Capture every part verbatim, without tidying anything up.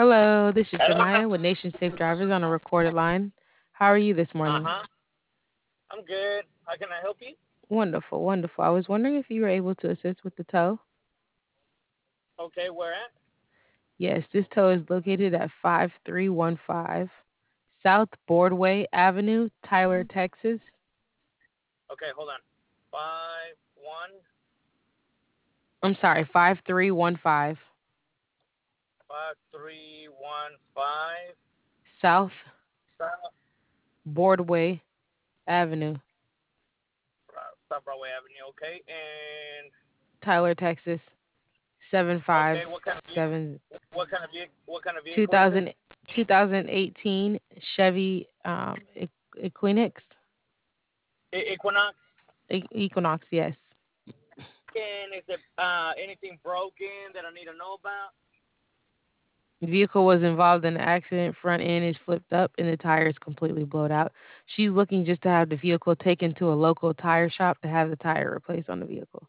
Hello, this is Hello. Jemiah with Nation Safe Drivers on a recorded line. How are you this Uh morning? huh. I'm good. How can I help you? Wonderful, wonderful. I was wondering if you were able to assist with the tow. Okay, where at? Yes, this tow is located at five three one five South Broadway Avenue, Tyler, Texas. Okay, hold on. Five one I'm sorry, five three one five five three one five South South Broadway Avenue, South Broadway Avenue. Okay, and Tyler, Texas. okay, what kind of vehicle? seven five seven What kind of vehicle? What kind of vehicle is it? two thousand two thousand eighteen Chevy um, E- Equinix. E- Equinox. E- Equinox, yes. And is it uh anything broken that I need to know about? Vehicle was involved in an accident. Front end is flipped up and the tire is completely blowed out. She's looking just to have the vehicle taken to a local tire shop to have the tire replaced on the vehicle.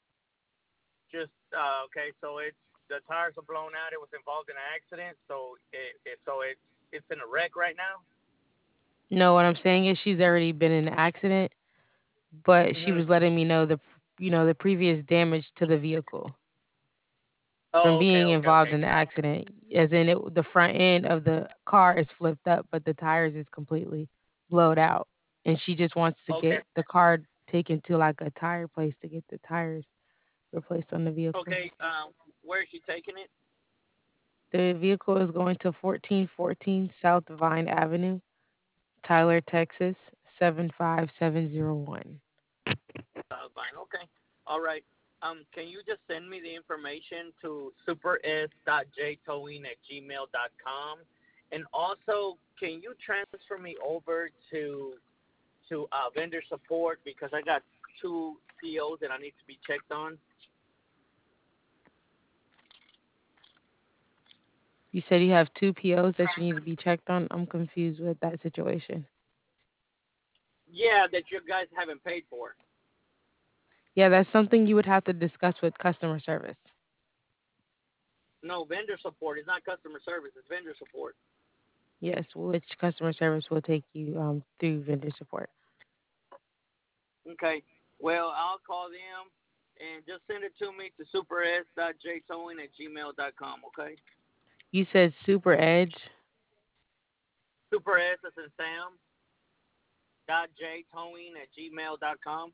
Just uh okay, so it's the tires are blown out. It was involved in an accident, so it, it so it's it's in a wreck right now. No, what I'm saying is she's already been in an accident, but she Mhm. was letting me know the you know the previous damage to the vehicle from Oh, okay, being okay, involved okay. in the accident. As in, it, the front end of the car is flipped up, but the tires is completely blowed out, and she just wants to Okay. get the car taken to like a tire place to get the tires replaced on the vehicle. Okay. Um, where is she taking it? The vehicle is going to fourteen fourteen South Vine Avenue, Tyler, Texas seven five seven zero one. Uh, fine. Okay. All right. Um, can you just send me the information to super s dot j towing at gmail dot com, and also can you transfer me over to to uh, vendor support because I got two P Os that I need to be checked on. You said you have two P Os that you need to be checked on. I'm confused with that situation. Yeah, that you guys haven't paid for. Yeah, that's something you would have to discuss with customer service. No, vendor support. It's not customer service. It's vendor support. Yes, which customer service will take you um, through vendor support. Okay. Well, I'll call them and just send it to me to super s dot j towing at gmail dot com. Okay. You said Super Edge. Super S as in Sam dot j towing at gmail dot com.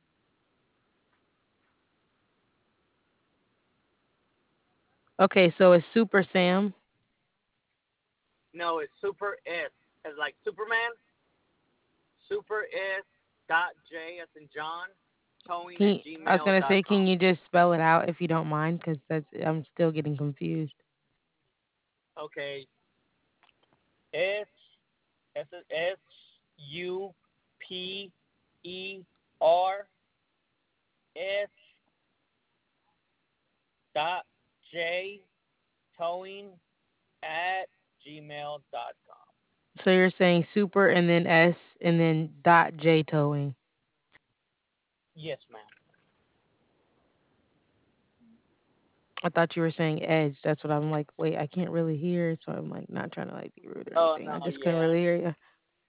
Okay, so it's Super Sam. No, it's super S as like Superman. Super S dot J as in John towing Can at you, I was gmail gonna dot say, com. can you just spell it out if you don't mind? Because that's I'm still getting confused. Okay. S S S U P E R S dot J towing at gmail dot com. So you're saying Super and then S and then dot J towing. Yes, ma'am. I thought you were saying Edge. That's what I'm like. Wait, I can't really hear, so I'm like not trying to like be rude or Oh anything. I no, just couldn't yeah, really hear you.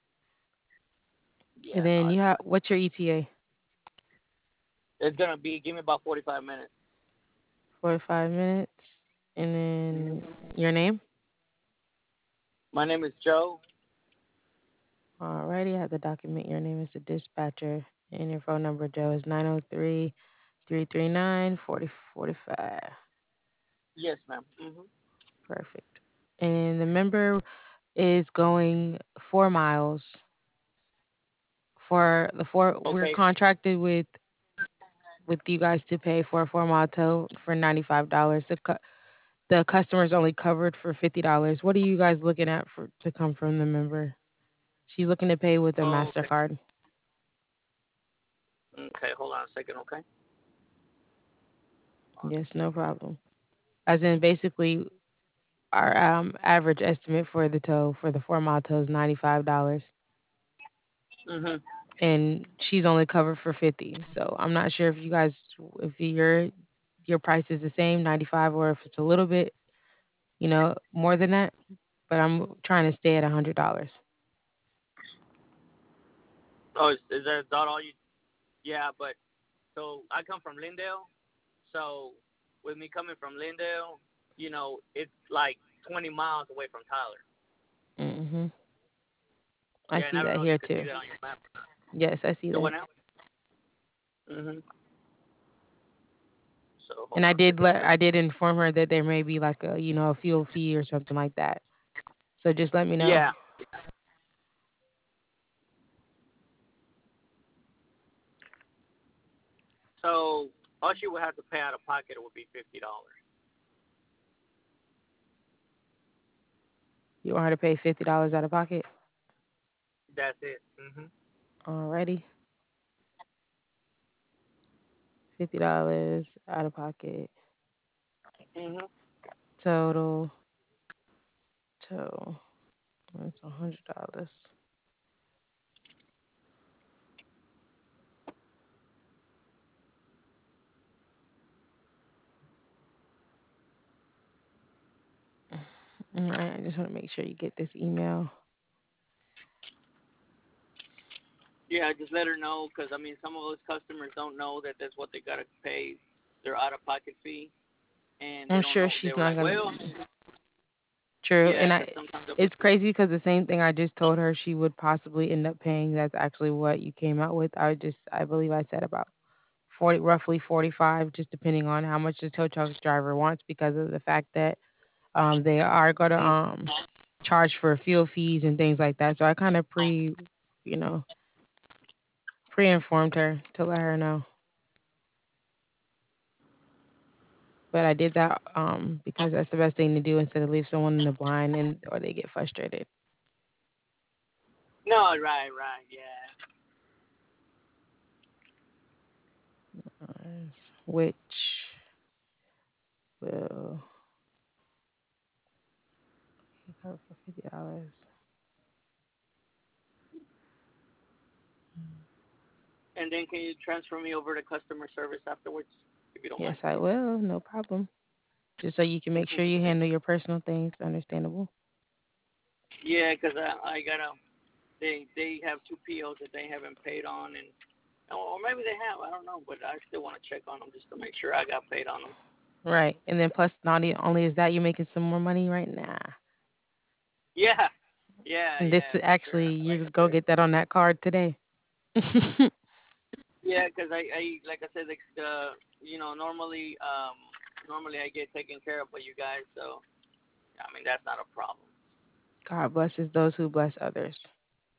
And yeah, no. then you It's have what's your E T A? it's gonna be. Give me about forty five minutes. forty-five minutes. And Hmm. then your name? My name is Joe. Alrighty, I have to document your name as the dispatcher. And your phone number, Joe, is nine oh three, three three nine, four oh four five. Yes, ma'am. Hmm. Perfect. And the member is going four miles for the four. We're Okay. contracted with with you guys to pay for a four mile tow for ninety-five dollars. The, cu- the customer's only covered for fifty dollars. What are you guys looking at for to come from the member? She's looking to pay with a Oh, okay. MasterCard. Okay. Hold on a second. Okay. Yes, no problem. As in, basically, our um, average estimate for the tow for the four mile tow is ninety-five dollars, Hmm. and she's only covered for fifty. So I'm not sure if you guys, if your your price is the same, ninety-five, or if it's a little bit. you know, more than that, but I'm trying to stay at a hundred dollars. Oh, is, is that not all you? Yeah, but so I come from Lindale, so with me coming from Lindale, you know, it's like twenty miles away from Tyler. Hmm. I Yeah, and see I don't that know if here you could too. see that on your map. Yes, I see So what that. now? Mhm. So hold And I on a did second. let Let I did inform her that there may be like a, you know, a fuel fee or something like that. So just let me know. Yeah. So all she would have to pay out of pocket would be fifty dollars. You want her to pay fifty dollars out of pocket? That's it. Mhm. Alrighty. Fifty dollars out of pocket. Mhm. Total. Total. That's a hundred dollars. Alright, I just want to make sure you get this email. Yeah, just let her know because I mean some of those customers don't know that that's what they gotta pay their out of pocket fee, and they I'm don't sure know. They she's were not like, gonna. well, True, yeah, and because I. sometimes they'll be, It's crazy because the same thing I just told her she would possibly end up paying. That's actually what you came out with. I just, I believe I said about forty, roughly forty-five, just depending on how much the tow truck driver wants, because of the fact that um they are going to mm, um charge for fuel fees and things like that. So I kind of pre, you know, pre-informed her to let her know. But I did that um because that's the best thing to do instead of leave someone in the blind and or they get frustrated. no, right, right, yeah. Uh, which will cover for fifty dollars. And then can you transfer me over to customer service afterwards, if you don't mind? Yes, I will. No problem. Just so you can make sure you handle your personal things. Understandable. Yeah, because I, I gotta. They they have two P Os that they haven't paid on, and or maybe they have. I don't know, but I still want to check on them just to make sure I got paid on them. Right. And then plus, not e- only is that, you're making some more money right now. Yeah, yeah, And this yeah, for sure. actually, Like you I go said. get that on that card today. Yeah, because I, I like I said, like, uh, you know, normally um normally I get taken care of by you guys, so I mean that's not a problem. God blesses those who bless others.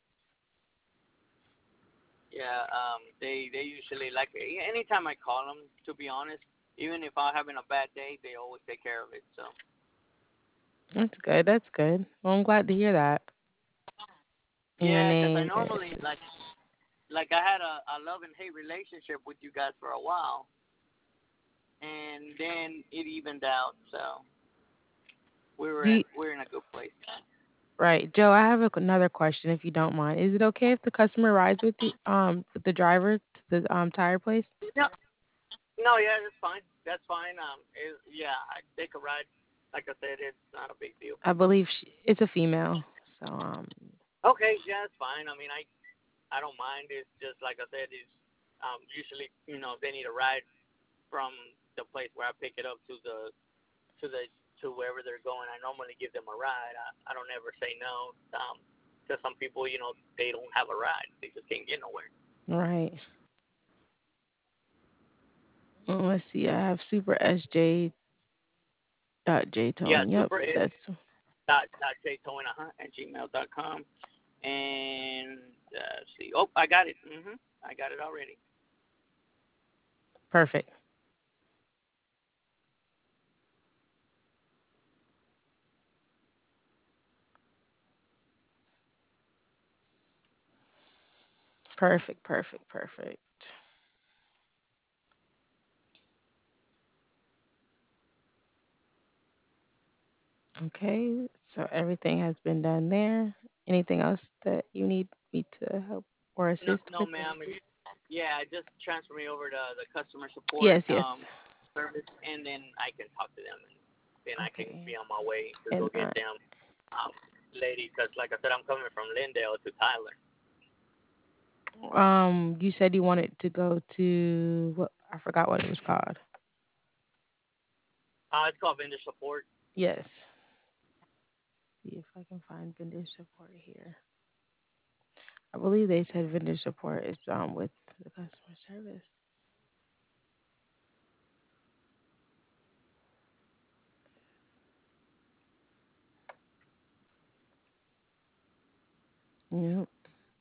Yeah, um, they they usually like anytime I call them. To be honest, even if I'm having a bad day, they always take care of it. So That's good. That's good. Well, I'm glad to hear that. And your yeah, because I name normally like is like I had a, a love and hate relationship with you guys for a while, and then it evened out. So we were in D. we're in a good place. Right, Joe. I have a, another question, if you don't mind. Is it okay if the customer rides with the um with the driver to the um tire place? No, no, yeah, that's fine. That's fine. Um, it, yeah, I take a ride. Like I said, it's not a big deal. I believe she, it's a female. So um Okay, yeah, it's fine. I mean, I I don't mind. It's just like I said, is um usually you know they need a ride from the place where I pick it up to the to the to wherever they're going. I normally give them a ride. I, I don't ever say no. Um, to some people, you know, they don't have a ride. They just can't get nowhere. right. Well, let's see. I have super S J dot J Yeah, tone. Yep, super is that's dot dot jtowing uh-huh, at gmail dot com. And uh, see, oh, I got it. Mhm, I got it already. perfect. Perfect, perfect, perfect. Okay, so everything has been done there. Anything else that you need me to help or No, assist no, with? ma'am. Yeah, just transfer me over to the customer support Yes, um yes. service, and then I can talk to them. and I can be Okay. on my way to go And get uh, them, um, lady. Because like I said, I'm coming from Lindale to Tyler. um, you said you wanted to go to what? I forgot what it was called. Uh, it's called vendor support. Yes. See if I can find vendor support here. I believe they said vendor support is um with the customer service. Yep.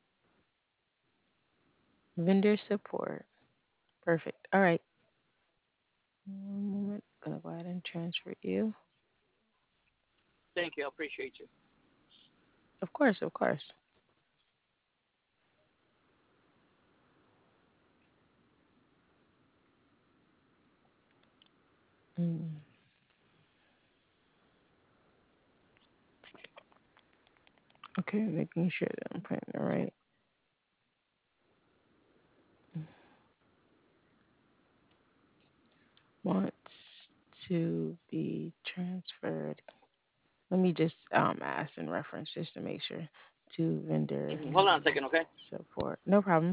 Vendor support. Perfect. All right. One moment. Gonna go ahead and transfer you. Thank you. I appreciate you. Of course, of course. Mm. Okay, making sure that I'm putting the right. Wants to be transferred. Let me just um ask in reference just to make sure to vendor Mhm. Hold on a second, okay? support. No problem.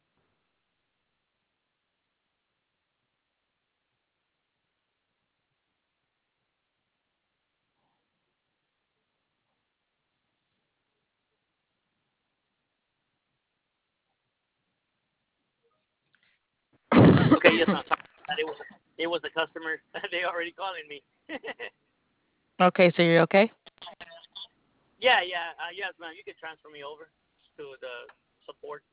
Okay, yes, ma'am. Sorry. It was it was the customer. They already calling me. Okay, so you're okay? Yeah, yeah, uh, yes, ma'am. You can transfer me over to the support.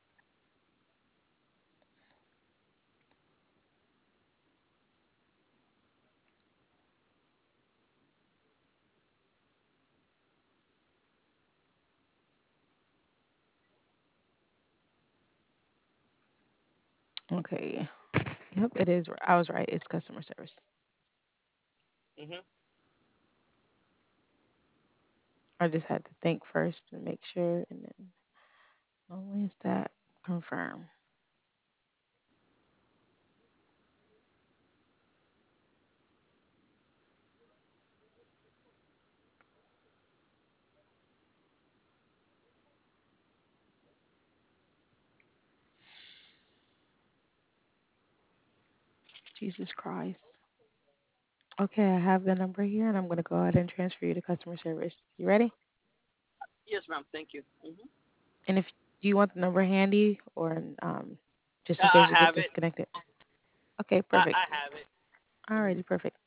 Okay. Yep, it is. I was right. It's customer service. Mhm. I just had to think first and make sure, and then only is that confirm. Jesus Christ. Okay, I have the number here, and I'm going to go ahead and transfer you to customer service. You ready? Yes, ma'am. Thank you. Mhm. And if do you want the number handy, or um, just I, in I case it gets have it. disconnected? Okay, I, perfect. I have it. Mhm. Alrighty, perfect.